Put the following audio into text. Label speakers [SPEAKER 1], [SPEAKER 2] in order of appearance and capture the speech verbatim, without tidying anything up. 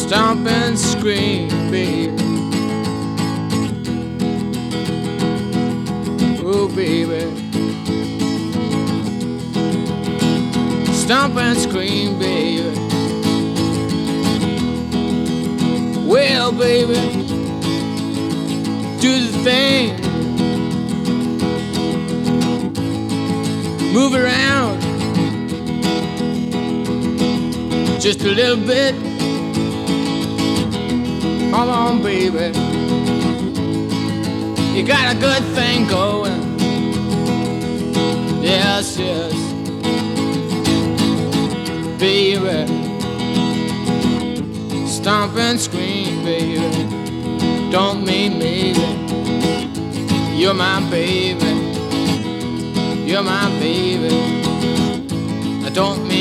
[SPEAKER 1] Stomp and scream, baby. Oh, baby. Stomp and scream, baby. Well, baby, do the thing. Move around just a little bit. Come on, baby. You got a good thing going. Yes, yes. Baby, stomp and scream, baby. Don't mean maybe. You're my baby. You're my baby. I don't mean